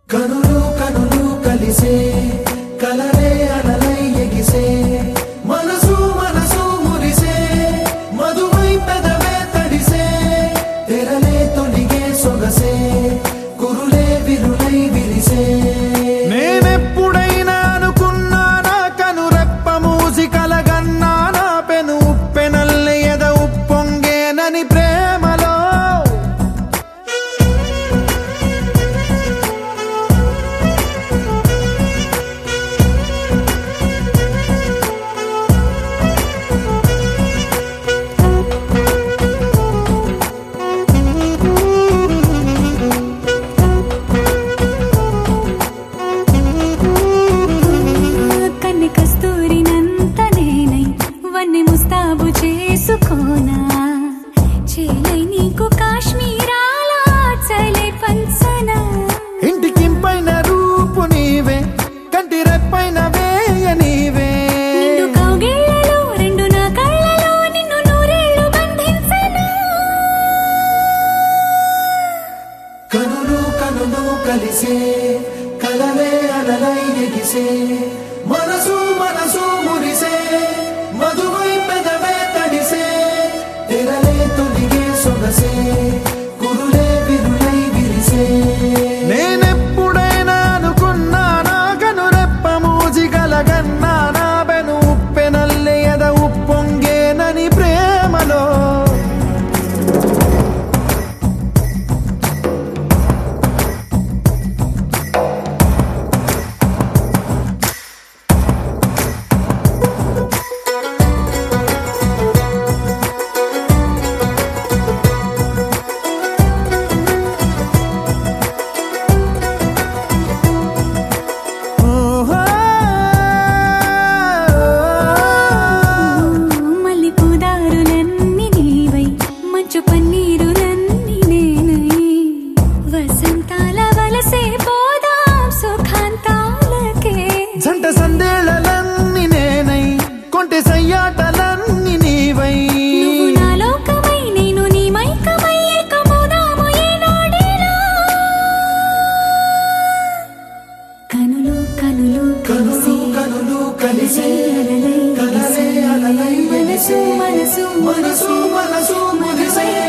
కనులు కనులు కలిసే కలరే అలలై ఎగిసే మనసు మనసు మురిసే మధువై పెదవే తడిసే తెరలే తొలిగే సొగసే కురులే విరులై విరిసే నేనెప్పుడైనా అనుకున్నానా కనురెప్ప మూసి కలగన్నానా పెను ఉప్పెనల్లె ఎద ఉప్పొంగేనని ప్రేమలో ముస్తాబు చేసుకోనా చేలై నీకు కాశ్మీరాల చలే పంచనా ఇంటికింపైన రూపు నీవే కంటి రెప్పైన వేయ నీవే నిన్ను కౌగిళ్ళలో రెండు నా కళ్ళలో నిన్ను నూరేళ్ళు బంధించనా కనులు కనులు కలిసే కలలే అలలై ఎగిసే మనసు మనసు మురిసే మధువై పెదవే తడిసే తెరలే తొలిగే సొగసే కురులే విరులై విరిసే నేనెప్పుడైనా అనుకున్నానా కనురెప్ప మూసి కలగన్నానా బెను ఉప్పెనల్లె ఎద ఉప్పొంగేనని ప్రేమలో పన్నీరులన్నీ నేనై వసంతాల వలసే పోదాం సుఖాంతాలకే జంట సందేళలన్నీ నేనై కొంటె సయ్యాటలన్నీ నీవై నువ్వు నా లోకమై నేను నీ మైకమై ఏకమౌదాము ఏనాడైనా కనులు కనులు కనులు కనులు కలిసే కలలే అలలై ఎగిసే మనసు మనసు మనసు మురిసే